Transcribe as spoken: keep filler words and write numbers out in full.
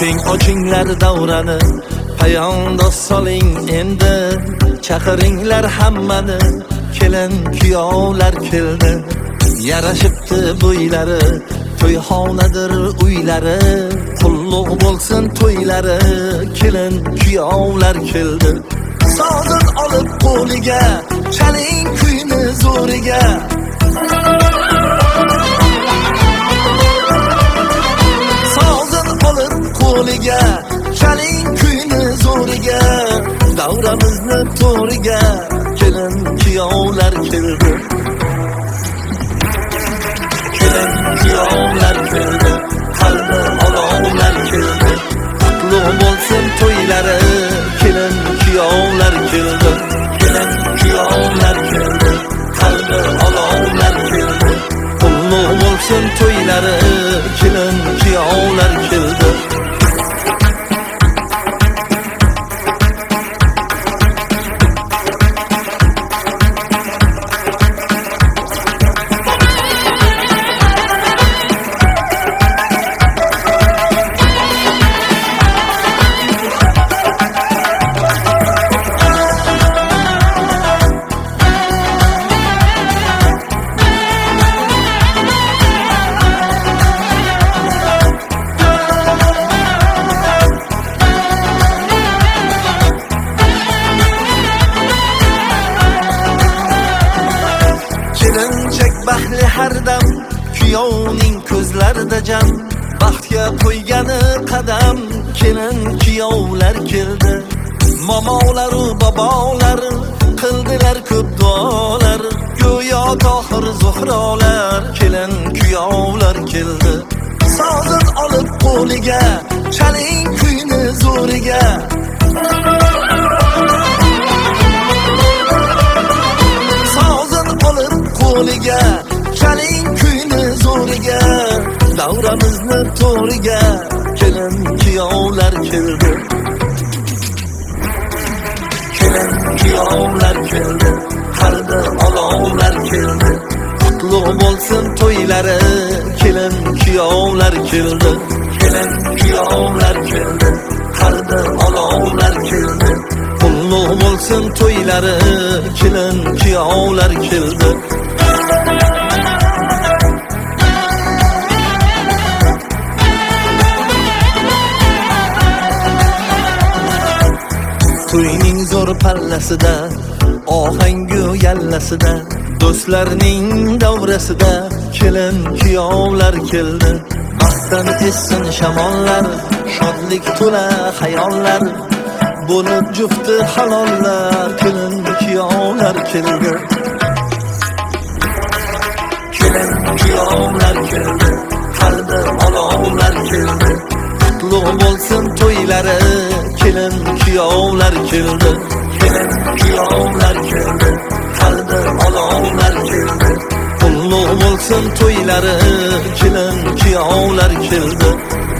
Keng ochinglar davrani, payondoz soling endi. Chaqiringlar hammani, kelin kuyovlar keldi. Yarashibdi bo'ylari, to'yxonadir uylari. Qulluq bo'lsin to'ylari, kelin kuyovlar keldi. Sozin olib qo'liga, chaling kuyni zo'riga. Sozin olib qo'liga, chaling kuyni zo'riga. Davramizni to'riga, kelin kuyovlar keldi. Kelin kuyovlar keldi, qalbi olovlar keldi. Qutlug' bo'lsin to'ylari, kelin kuyovlar keldi. Kelin kuyovlar keldi, qalbi olovlar keldi. Qutlug' bo'lsin to'ylari, kelin kuyovlar keldi. Kelinchak baxtli har dam, kuyovning ko'zlarida jam. Baxtga qo'ygani qadam, kelin kuyovlar keldi. Momolar u bobolar qildilar ko'p duolar. Go'yo tohir zuhrolar, kelin kuyovlar keldi. Sozin olib qo'liga, chaling kuyni zo'riga. Qo'liga, chaling kuyni zo'riga. Davramizni to'riga, kelin kuyovlar keldi. Kelin kuyovlar keldi, qalbi olovlar keldi. Qutlug' bo'lsin to'ylari, kelin kuyovlar keldi. Kelin kuyovlar keldi, qalbi olovlar keldi. Qutlug' bo'lsin to'ylari, kelin kuyovlar keldi. To'yning zo'r pallasida, ohangu yallasida, do'stlarning davrasida, kelin kuyovlar keldi. Baxtdan essin shamollar, shodlik to'la xayollar. Bo'lib jufti halollar, kelin kuyovlar keldi. Kelin kuyovlar keldi, qalbi olovlar keldi. Qutlug' bo'lsin to'ylari, kelin kuyovlar keldi. Kelin kuyovlar keldi, qalbi olovlar keldi. Qutlug' bo'lsin to'ylari, kelin kuyovlar keldi.